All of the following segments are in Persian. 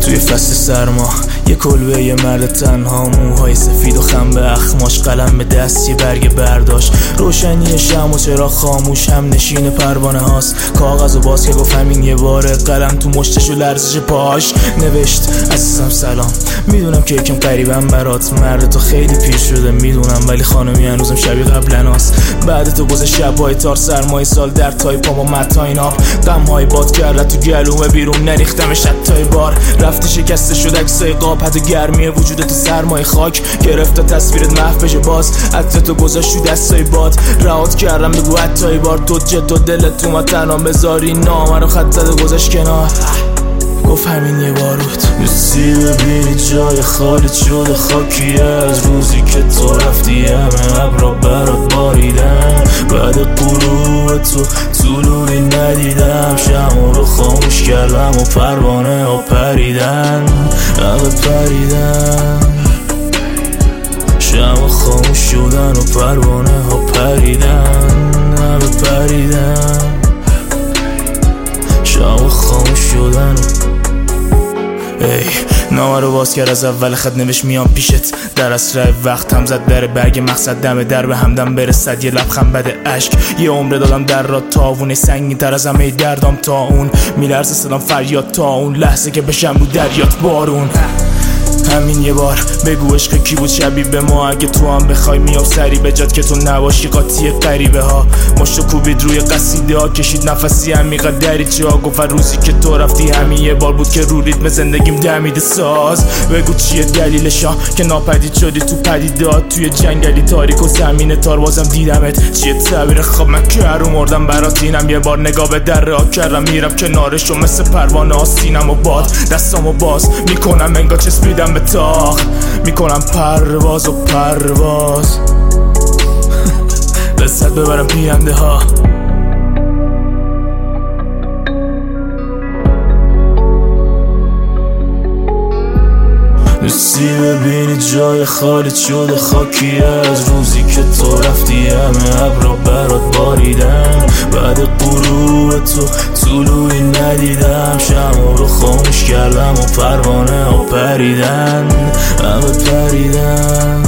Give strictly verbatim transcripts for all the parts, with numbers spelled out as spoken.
توی فصل سرما یه کلبه یه مرد تنها، موهای سفید و خم به اخماش، قلم به دست یه برگ برداشت، روشنی شم و چرا خاموش، هم نشین پروانه هاست، کاغذ و باز که گفت همین یه باره، قلم تو مشتش و لرزش پاش نوشت عزیزم سلام، میدونم که یکم قریبم برات، مرد تو خیلی پیر شده میدونم، ولی خانمی هنوزم شبیه قبلناست، بعد تو گذشت شبای تار، سرمای سال در تای پا با متاین آب، غمهای باد کرد تو گلومه بیرون، نریختمش حتی بار، رفتی شکسته شد عکسای قاب، حتی گرمی وجود تو سرمای خاک گرفت، تصویرت محو بشه باز، حتی تو گذاشت تو دستای باد، رهات کردم بگو حتی بار، تو جد و دلت تو ما تنها بذاری، نامه رو خط زد و گذاشت کنار، گفت همین یه بار بود. دوستی ببینی جای خالی شده خاکی از روزی که تو رفتی، همه ابرا برات باریدن، بعد غروب تو طلوعی ندیدم، شمع رو خاموش کردم و پروانه ها پریدن، همه پریدن، شمع خاموش شدن و پروانه ها پریدن، همه پریدن، شمع خاموش شدن. ای نامه رو باز کرد از اول خط نوشت میام پیشت، در اسرع وقت هم زد در برگ مقصد، دم در به همدم برسد، یه لبخند بده اشک، یه عمر دادم در را تاونه، سنگین تر از همه دردام تا اون، میلرزه صدام فریاد تا اون لحظه که بشم رو دریات بارون، همین یه بار بگو عشق کی بود شبیه به ما، اگه تو هم بخوای میام سری به جات که تو نباشی قاطی غریبه ها، مشتو کوبید روی قصیده ها، کشید نفسی عمیقا دریچه ها، گفت روزی که تو رفتی همین یه بار بود که رو ریتم زندگیم دمیده ساز، بگو چیه دلیلشا که ناپدید شدی تو پدیدات، توی جنگلی تاریک و زمین تار بازم دیدمت، چیه تعبیر خواب من که رو مردم برات، اینم یه بار نگاه به در راه کردم میرم کنارشو مثل پروانه آستینم و باد، دستامو باز میکنم انگار چسبیدم به تاق، میکنم پرواز و پرواز لذت ببرم پینده ها. دوستی ببینی جای خالی شده خاکی از روزی که تو رفتی، همه ابرا برات باریدن، بعد غروب تو طلوعی ندیدم، شمع رو خاموش کردم و پروانه ها پریدن، همه پریدن،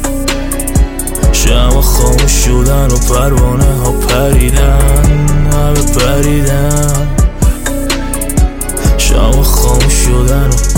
شمع خاموش شدن و پروانه ها پریدن، همه پریدن، شمع خاموش شدن و